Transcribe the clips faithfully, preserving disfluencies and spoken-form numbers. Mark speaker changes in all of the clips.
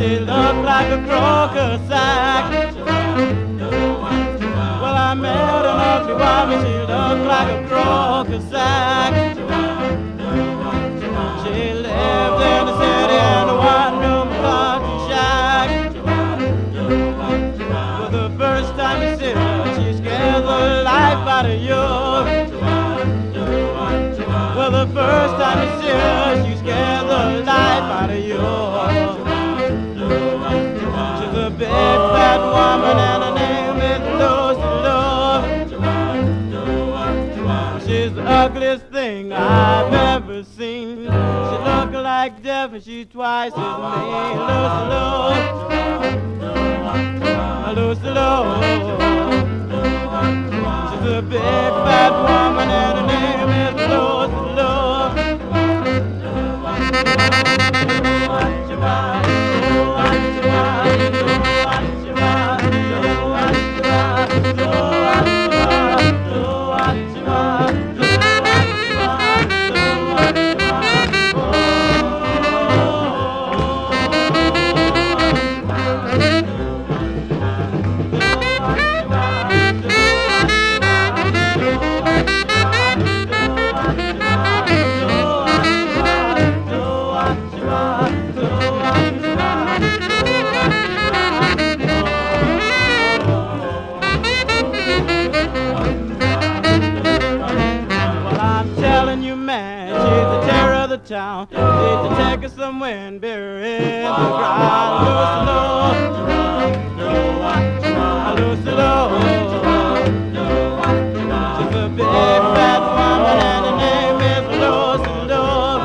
Speaker 1: She looked like a crocus sack. Well, I met an ugly woman, she looked like a crocus sack. She lived in the city in a one-room country shack. For the first time you see her, she scared the life out of you. Well, the first time you see her, she scared the life out of you. She's a big fat woman and her name is Lucy Love. She's the ugliest thing I've ever seen. She looks like death and she's twice as mean. Lucy Love, Lucy Love. She's a big fat woman and her name is Lucy Love. Town. Need to take her somewhere and bury in the ground. Lucy Love, Lucy Love. She's a big fat woman and her name is Lucy Love.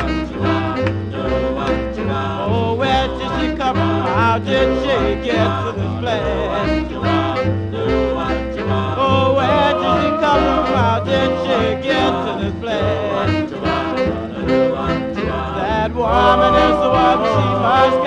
Speaker 1: Oh, where did she come from? How did she get to this place? Oh, where did she come from? How did she get to this place? That woman is the one, she must